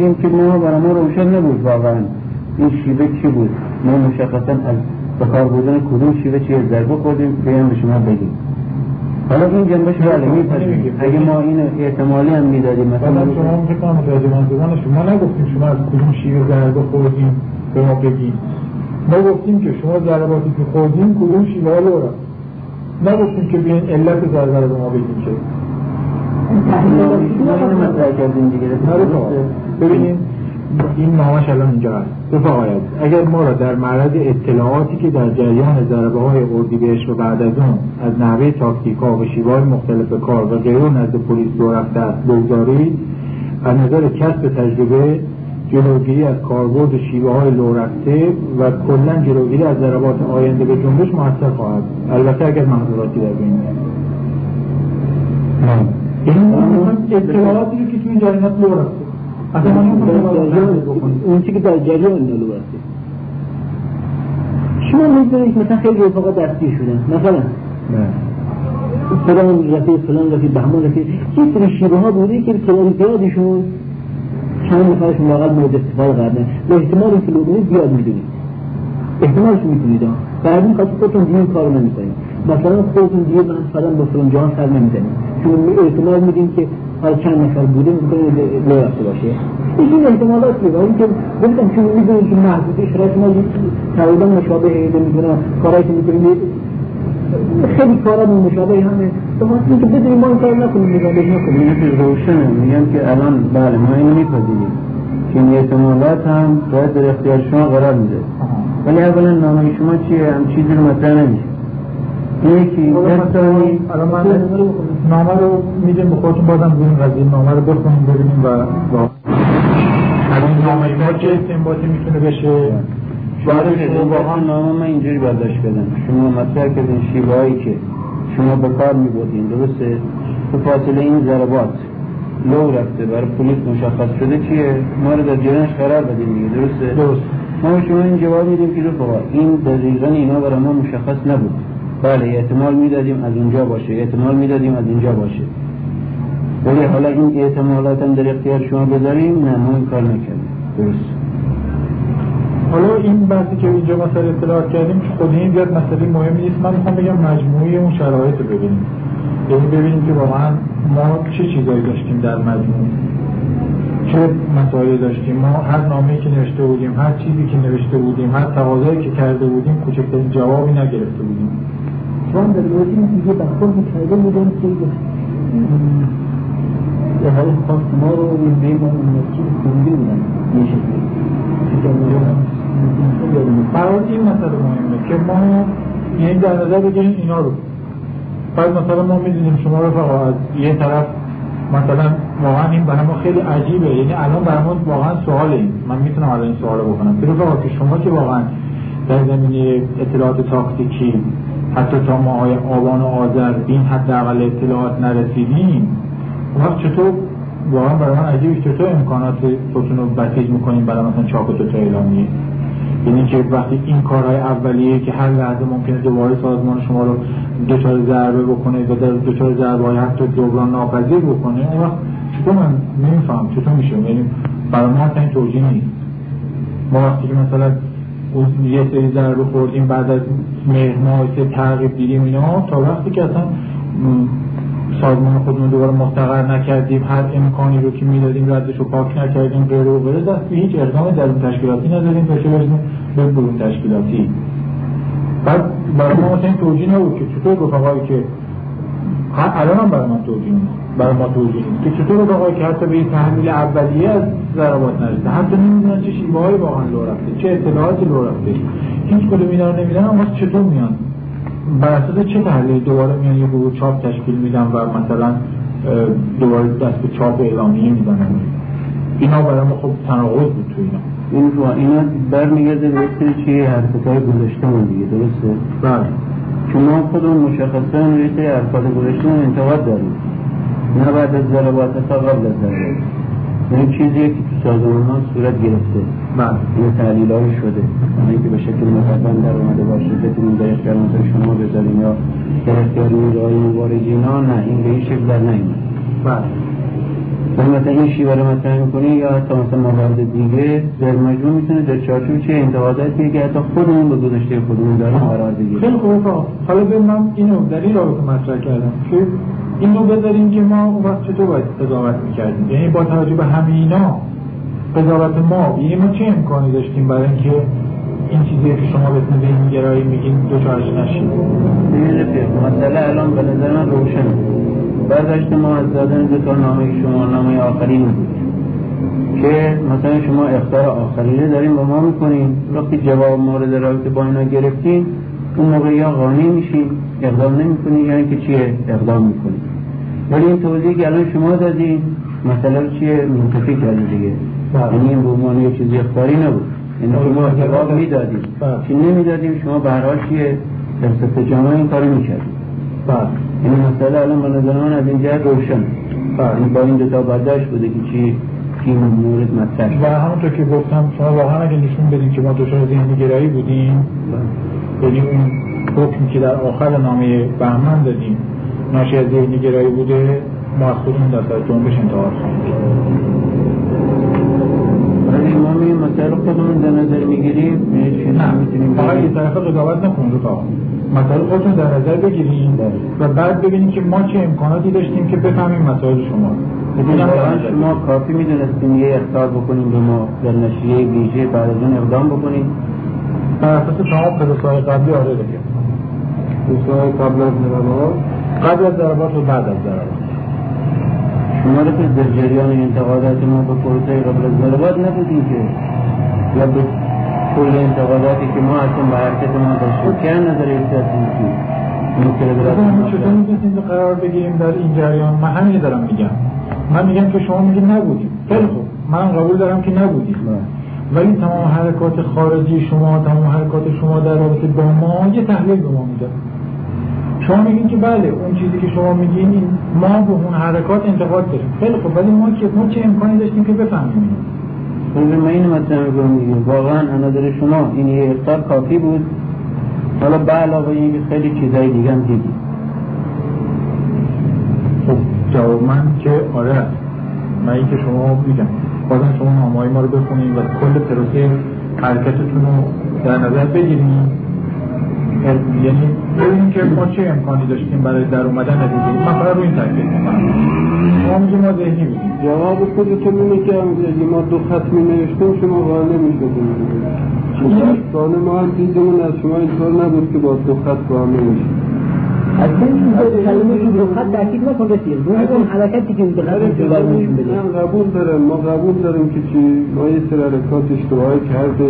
میگیم که ما برای ما روشن نبود واقعا این شیوه چی بود. ما مشخصا از بکار بودن کدوم شیوه چیه ضربه خوردیم بیان به شما بگیم. حالا این جنبش بله میپذیریم. اگه ما این احتمالی هم میدادیم مثلا شما فکر کنم متوجه منظورم شما نگفتیم شما از کدوم شیوه ضربه خوردیم به ما بگیم. ما گفتیم که شما ضرباتی که خوردیم کدوم شیوه ها رو نگفتیم که بیاین علت ضربه رو به ما بگیم که اینو مطرح کردیم دیگه. ببینیم این نامش الان اینجا هست. بفرمایید اگر ما را در معرض اطلاعاتی که در جریان ضربه‌های اردیبهشت و بعد از اون از نحوه تاکتیک‌ها و شیوه‌های مختلف کار و غیره نزد پلیس دو رفته بگذارید، از نظر کسب تجربه جلوگیری از کاربرد شیوه‌های لو رفته و کلاً جلوگیری از ضربات آینده به جنبش موثر خواهد. البته اگر محظوراتی در بین این اطلاعاتی که توی این جریانات لو رفته اون چی که در جریان نلو هسته شما میدونید مثلا خیلی رفاقا دستی شدن مثلا فلان رفیق بهمان رفیق چی سری شیبه ها بوده که تعدادشون چند نفرشون واقعا مورد استفاده قراره به احتمال این فلوبینی زیاد میدونید احتمالش میتونید بعد این خاصی خودتون دیگه این کارو نمیکنید مثلا خودتون دیگه مثلا با فلان جهان سر نمیزنید چون احتمال میدین که حالا چند نفر بوده میکنه لو رفته باشه این احتمالات میده این که گفتم چون میدونید که محدودی شرایط ما تقریبا مشابه ایده میکنه کارهایی که میکنید خیلی کارا مشابه همه تو واسه که بدونیم ما این کار نکنیم این روشنه. میگم که الان بله ما اینو میپذیریم که این احتمالات هم باید در اختیار شما قرار میده ولی اولا نامه شما چیه هم چیزی رو مطرح نمیشه یکی دستانی الان من نامه رو میدیم به خودتون بازم ببینیم قضیه نامه رو بخونیم ببینیم و این نامه ما چه استنباطی میتونه بشه واقعا نامه من اینجوری برداشت کردم شما مطرح کردین شیوهایی که شما به کار میبودین درسته تو فاصله این ضربات لو رفته برای پلیس مشخص شده چیه ما رو در جریانش قرار بدیم دیگه درسته ما شما این جواب میدیم که رفقا این دقیقاً اینا برای ما مشخص نبود بله احتمال میدادیم از اونجا باشه احتمال میدادیم از اینجا باشه ولی حالا این احتمالات هم در اختیار شما بذاریم نه ما این کار نکردیم درست. حالا این بحثی که اینجا مثلا اطلاعات کردیم خود این زیاد مسئله مهمی نیست من میخوام بگم مجموعی اون شرایط رو ببینیم یعنی ببینیم که واقعا ما چه چیزایی داشتیم در مجموع چه مسائلی داشتیم ما هر نامه‌ای که نوشته بودیم هر چیزی که نوشته بودیم هر تقاضایی که کرده بودیم کوچکترین جوابی نگرفته بودیم چون در روزی دیگه برخورد کرده بودیم که به حال خاص ما رو به ما چیز کنده بودن یه شکلی برای این مسئله مهمه که ما یعنی در نظر بگیریم اینا رو بعد مثلا ما میدونیم شما رو فقط از یه طرف مثلا واقعا این برای ما خیلی عجیبه یعنی الان برای ما واقعا سواله من میتونم الان این سوال رو بکنم که رفقا که شما که واقعا در زمینه اطلاعات تاکتیکی حتی تا ماهای آبان و آذر این حداقل اطلاعات نرسیدیم وقت چطور واقعا برای من عجیبه چطور امکاناتتون رو بسیج میکنیم برای مثلا چاپ و دوتا اعلامیه یعنی که وقتی این کارهای اولیه که هر لحظه ممکنه دوباره سازمان شما رو دچار ضربه بکنه و در دچار ضربه‌های حتی جبران ناپذیر بکنه اون وقت چطور من نمیفهم چطور میشه یعنی برای ما اصلا این توجیه نیست ما وقتی که مثلا یه سری ضربه خوردیم بعد از مهر که تعقیب دیدیم اینا تا وقتی که اصلا سازمان خودمون دوباره مستقر نکردیم هر امکانی رو که میدادیم ردش رو پاک نکردیم غیره و غیره دست به هیچ اقدام در اون تشکیلاتی نداریم تا چه برسیم به برون تشکیلاتی بعد برای ما مثلا این توجیه نبود که چطور رفقایی که الان هم برای ما توجیه نیست برای ما توجیه نیست که چطور رفقایی که حتی به این تحلیل اولیه از ضربات نرسیده حتی نمیدونن چه شیوه‌های واقعا لو رفته چه اطلاعاتی لو رفته هیچ کدوم اینا رو نمیدونن اما چطور میان بر اساس چه تحلیل دوباره میان یه گروه چاپ تشکیل میدن و مثلا دوباره دست به چاپ اعلامیه میزنن اینا برای ما خب تناقض بود تو اینا برمیگرده به یک چیزی حرکت‌های گذشته‌مون دیگه درسته؟ بله چون ما خودمون مشخصاً روی سری حرکات گذشته‌مون انتقاد داریم نه بعد از ضربات تا قبل از ضربات این چیزیه که تو سازمان ها صورت گرفته این تحلیل‌های شده یعنی که به شکل مقدم در اومده باشه بتونیم در اختیار مثلا شما بذاریم یا در اختیار نیروهای مبارزین ها نه این به این شکل در نیومد مثلا این شیوه رو مطرح میکنی یا حتی مثلا موارد دیگه در مجموع میتونه در چارچوب چه انتقاداتی که حتی خودمون به گذشته خودمون داریم قرار بگیره. خیلی خوبه. حالا من اینو در این رابطه مطرح کردم که اینو بذاریم که ما اون وقت چطور باید قضاوت میکردیم، یعنی با توجه به همینا قضاوت ما، یعنی ما چه امکانی داشتیم برای اینکه این چیزی که شما به اسم ذهن‌گرایی میگین دوچارش نشیم. مسئله الان به نظر من روشنه. برداشت ما از دادن دو تا نامه شما نامه آخرین بود که مثلا شما اخطار آخرینه داریم با ما میکنیم، وقتی جواب مورد رابطه با اینا گرفتیم اون موقع یا قانع میشیم اقدام نمیکنیم یعنی که چیه اقدام میکنیم. ولی این توضیحی که الان شما دادین مسئله رو چیه منتفی کردید دیگه، یعنی این بومان یه چیزی اخباری نبود، یعنی شما جواب میدادیم چی نمیدادیم شما به هر حال چیه در سطح جامعه این کارو میکردیم. یعنی مسئله الان به نظر من از این جهت روشن، یعنی با این دوتا برداشت بوده که چی این مورد مطرح شد. و همونطور که گفتم شما واقعا اگه نشون بدین که ما دچار ذهن‌گرایی بودیم، یعنی اون حکمی که در آخر نامه بهمن دادیم ناشی از ذهن‌گرایی بوده، ما از خودمون دست از جنبش انتقاد خواهیم. ولی ما این مسئله خودمون در نظر میگیریم، نه فقط یه طرف قضاوت نکنیم رفقا، مسائل خودتون در نظر بگیریم و بعد ببینیم که ما چه امکاناتی داشتیم که بفهمیم مسائل شما. شما کافی میدونستیم یه اخطار بکنیم به ما در نشریه ویژه بعد از اون اقدام بکنیم؟ بر اساس شما پروسه‌های قبلی آره دیگه. پروسه‌های قبل از ضربات؟ قبل از ضربات و بعد از ضربات. شما رو که در جریان انتقادات ما به پروسه‌های قبل از ضربات نبودیم که یا به کل انتقاداتی که ما اصلا به حرکت ما داشتیم که نظر احساسی میشیم چطور میتونیم قرار بگیریم در این جریان؟ من همین دارم میگم، من میگم که شما میگید نبودیم، خیلی خوب من قبول دارم که نبودیم، ولی تمام حرکات خارجی شما، تمام حرکات شما در رابطه با ما یه تحلیل به ما میده. شما میگین که بله اون چیزی که شما میگین ما به اون حرکات انتقاد داریم، خیلی خوب، ولی ما چه امکانی داشتیم که بفهمیم؟ من این مطمئن میگم واقعا نظر شما این یه اختار کافی بود، حالا به علاوه اینکه خیلی چیزای دیگه هم دیدیم. خب جواب من که آره است. من این که شما میگم بازم شما نامه‌های ما رو بخونید و کل پروسه حرکتتون رو در نظر بگیرید، یعنی ببینیم که ما چه امکانی داشتیم برای در اومدن دیگه. من فقط رو این تاکید می‌کنم. شما میگید ما ذهنی بودیم. جواب خودتون میگم اگه ما دو خط می‌نوشتیم شما قانع می‌شدیم. متأسفانه ما هم دیدمون از شما اینطور نبود که با دو خط قانع می‌شیم. از این کلمه که دو خط تاکید نکن رسید. اون حرکتی که دو خط نشون بده. نه قبول دارم، ما قبول داریم که چی ما یه سری حرکات اشتباهی کرده.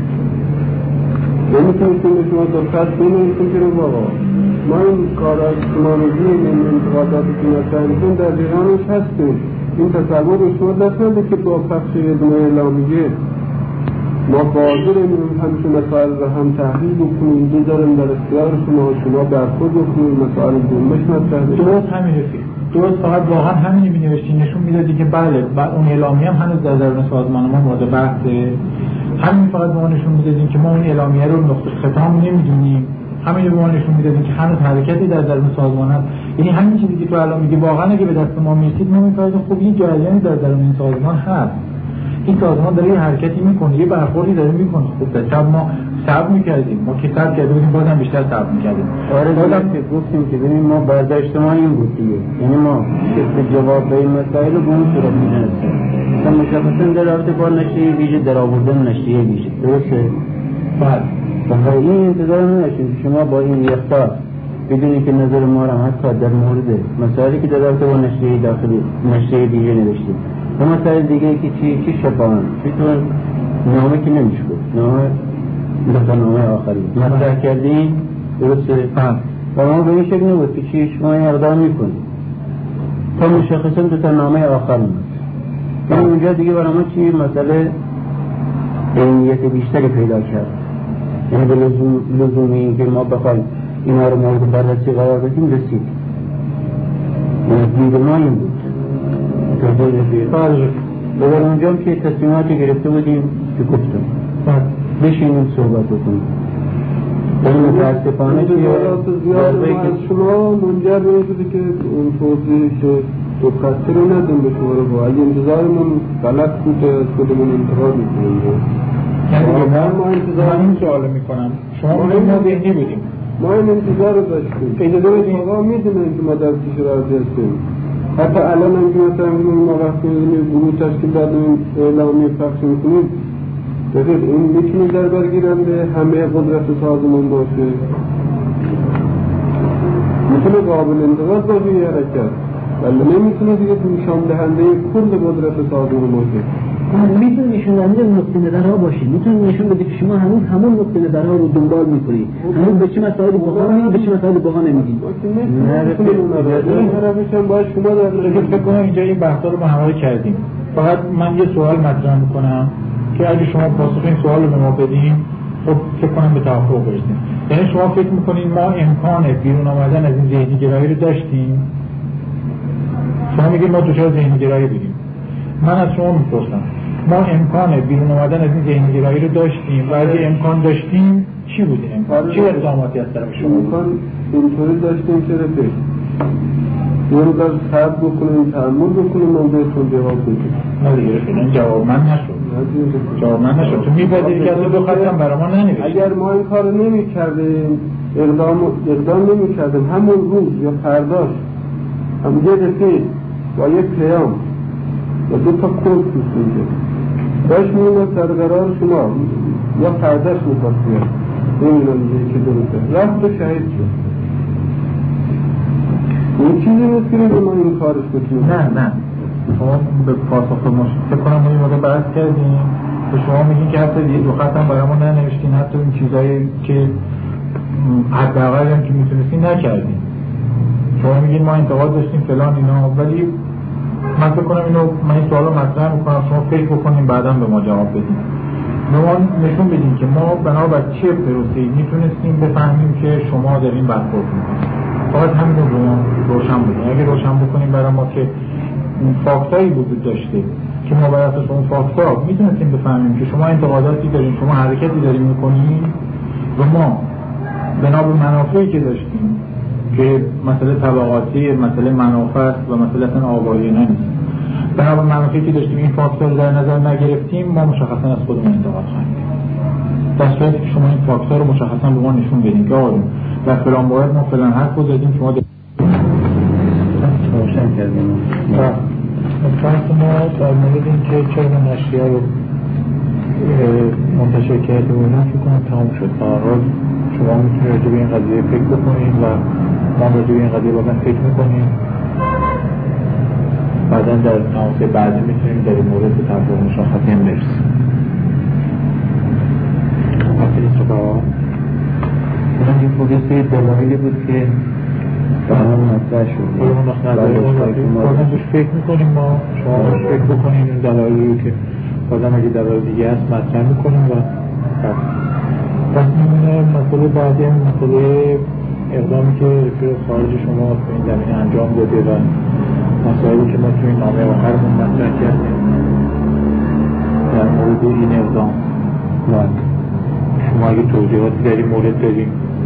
نمیتونستیم به شما دو خط بنویسیم که رو بابا ما این کار از شما میگیم، این انتقاداتی که نشانیدون در جریانش هستیم. این تصور رو شما دست نده که با پخش یه دونه اعلامیه ما قادریم همیشه مسائل رو هم تحلیل بکنیم، بذاریم در اختیار شما برخورد بکنیم، مسائل جنبش مطرح بکنیم. درست همین رفیق، درست فقط واقعا همینی می‌نوشتی، نشون میدادی که بله اون اعلامیه هم هنوز در درون سازمان ما مورد بحثه. همین فقط به ما نشون میدادیم که ما اون اعلامیه رو نقطه ختم نمیدونیم، همین رو به ما نشون میدادیم که هنوز حرکتی در درون سازمان هست. یعنی همین چیزی که تو الان میگی واقعا اگه به دست ما میرسید ما میفهمیم خب این جریانی در درون این سازمان هست، این سازمان داره یه حرکتی میکنه، یه برخوردی داره میکنه. خب تا ما صبر میکردیم، ما که صبر کرده بودیم بازم بیشتر صبر میکردیم. آره که گفتیم که ببین ما برداشت ما این بود دیگه، یعنی ما که جواب به این مسائل رو به اون صورت می‌دونستیم. مثلا مشخصا در رابطه با نشریه ویژه در آوردن نشریه ویژه درسته؟ بله. این انتظار نداشتیم شما با این اخطار بدونی که نظر ما را حتی در مورد مسائلی که در رابطه با نشریه داخلی نشریه ویژه نوشتیم و مسائل دیگه که چی شفاهن چطور نامه که نمیشه بود، نامه آخری مطرح کردیم درسته؟ و ما به این شکل نبود که چی شما این اقدام میکنید تا مشخصا دو تا نامه آخر بود. یعنی اونجا دیگه برای ما چی مسئله عینیت بیشتری پیدا کرد، یعنی به لزومی که ما بخوایم اینا رو مورد بررسی قرار بدیم رسید. دید ما این بود بگر اونجا هم که تصمیماتی گرفته بودیم که گفتم بشینیم صحبت بکنیم. این متاسفانه که ضربه که شما منجر به این شده که اون توضیحی که تو خسته رو ندیم به شما رو با اگه انتظارمون غلط بود از خودمون انتقاد میکنیم یعنی ما انتظار این سوال میکنم شما ما ذهنی بودیم ما این انتظار رو داشتیم اجازه بدیم آقا میدونیم که ما در پیش رازی هستیم حتی الان هم که مثلا ما وقتی گروه تشکیل دادیم اعلامی پخش میکنیم بذارید این میتونه در برگیرنده همه قدرت سازمان باشه میتونه قابل انتقاد باشه یه حرکت ولی نمیتونه دیگه نشان دهنده کل قدرت سازمان باشه میتونه نشون دهنده نقطه نظرها باشه میتونه نشون بده که شما هنوز همون نقطه نظرها رو دنبال میکنید هنوز به چه مسائل بها به چه مسائل بها نمیگید این طرفش هم باید شما در فکر کنم اینجا این بحثا رو ما همراه کردیم فقط من یه سوال مطرح میکنم که اگه شما پاسخ این سوال رو به ما بدین خب فکر کنم به توافق برسیم یعنی شما فکر میکنین ما امکان بیرون آمدن از این ذهنی گرایی رو داشتیم شما میگید ما دچار ذهنی گرایی بودیم من از شما میپرسم ما امکان بیرون آمدن از این ذهنی گرایی رو داشتیم و اگه امکان داشتیم چی بوده امکان؟ چه اقداماتی از طرف شما امکان اینطوری داشتیم که رفت یه رو در صبر بکنیم تحمل بکنیم من بهتون جواب بدیم نه دیگه رفت جواب من نشد تو میپذیری که از دو خطم برای ما ننوشت اگر ما این کار نمی کردیم اقدام نمی کردیم همون روز یا فرداش هم یه رفت با یک پیام و دو تا کل میگه باش میونه سر قرار شما یا فرداش میخواست بیاد نمیدونم که درسته رفت و شهید شد این چیزی نیست که ما این کارش بکنیم نه شما به پاسخ ما فکر کنم ما این موقع بحث کردیم و شما میگین که حتی دو خط هم برای ما ننوشتین حتی این چیزایی که حداقل هم که میتونستین نکردین شما میگین ما انتقاد داشتیم فلان اینا ولی من فکر کنم اینو من این سوال رو مطرح میکنم شما فکر بکنیم بعدا به ما جواب بدیم به ما نشون بدین که ما بنابر چه پروسه‌ای میتونستیم بفهمیم که شما دارین برخورد میکنید فقط همین رو روشن بودیم اگه روشن بکنیم برای ما که فاکتایی وجود داشته که ما بر اساس اون فاکتا میتونستیم بفهمیم که شما انتقاداتی دارین شما حرکتی دارین میکنین و ما بنابر منافعی که داشتیم که مسئله طبقاتی مسئله منافع و مسئله اصلا آگاهی نیست بنابر منافعی که داشتیم این فاکتور رو در نظر نگرفتیم ما مشخصا از خودمون انتقاد خواهیم در صورتی که شما این فاکتور رو مشخصا به ما نشون بدین که آقایون در فلان باید ما فلان حرف رو زدیم شما روشن کردیم مثلا ما در مورد این که چرا نشریه رو منتشر کرده و اینا فکر کنم تمام شد حال شما میتونید راجع به این قضیه فکر بکنید و ما راجع به این قضیه بازم فکر میکنیم بعدا در تماسه بعدی میتونیم در این مورد به توافق مشخصی هم برسیم این پروسه دلایلی بود که برام مطرح شد بازم بهش فکر میکنیم ما شما بهش فکر بکنیم این دلایلی رو که بازم اگه دلایل دیگه هست مطرح میکنیم و پس این مسئله بعدی هم مسئله اقدامی که رفیق خارج شما تو این زمینه انجام داده و مسائلی که ما تو این نامه آخرمون مطرح کردیم در مورد این اقدام شما اگه توضیحاتی در این مورد داریم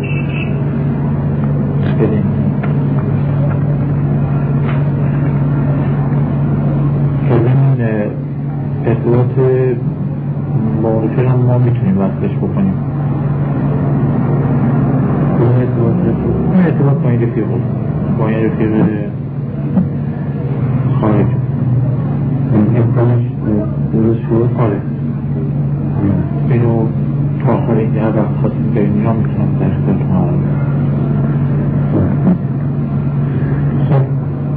بدیم این ارتباط با رفیق هم ما میتونیم وصلش بکنیم این ارتباط با این رفیق با این رفیق خارج امکانش درست شد آره اینو تا آخر این هر وقت خواستیم بریم اینا میتونم در اختیارتون قرار بدم خب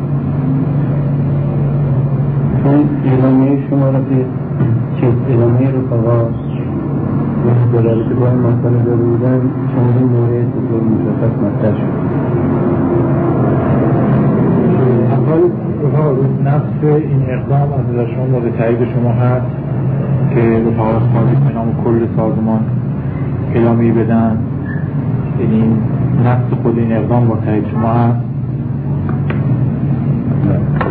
چون اعلامیه شما را به چیز اعلامیه رفقا و دلالت با این مسئله داده بودن چندین مورد بزرگ مشخص مطرح شد اول نفس این اقدام از نظر شما مورد تایید شما هست که رفقا خارج به نام کل سازمان اعلامی بدن یعنی نفس خود این اقدام با تایید شما هست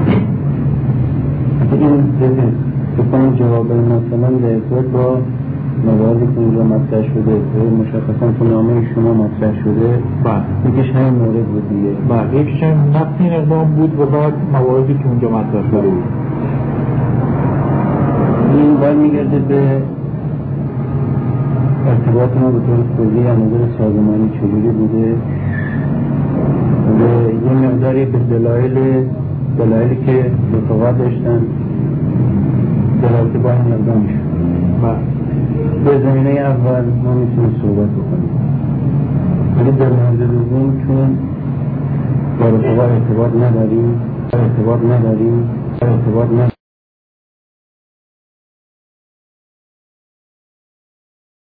این بکنم جواب مثلا در ارتباط با مواردی که اونجا مطرح شده مشخصا تو نامه شما مطرح شده یکیش همین مورد بود دیگه. یکیش هم نقص این اقدام بود و بعد مواردی که اونجا مطرح شده بود. این باید میگرده به ارتباط ما به طور کلی از نظر سازمانی چجوری بوده و یه مقداری به دلایلی که رفاقت داشتن در با این اقدام شد. به زمینه اول ما میتونیم صحبت بکنیم، ولی در مورد دوم چون با رفاقت ارتباط نداریم